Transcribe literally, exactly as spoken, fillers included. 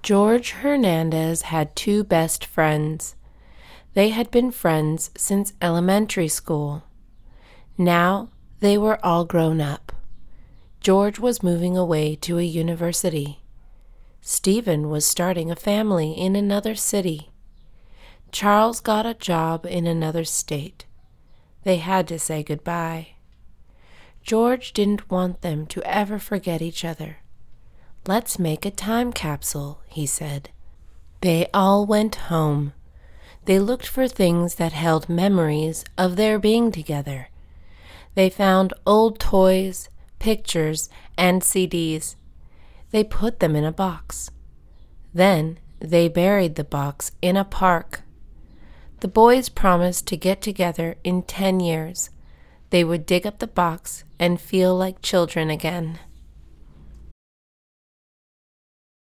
George Hernandez had two best friends. They had been friends since elementary school. Now they were all grown up. George was moving away to a university. Stephen was starting a family in another city. Charles got a job in another state. They had to say goodbye. George didn't want them to ever forget each other. "Let's make a time capsule," he said. They all went home. They looked for things that held memories of their being together. They found old toys, pictures, and C Ds. They put them in a box. Then they buried the box in a park. The boys promised to get together in ten years. They would dig up the box and feel like children again.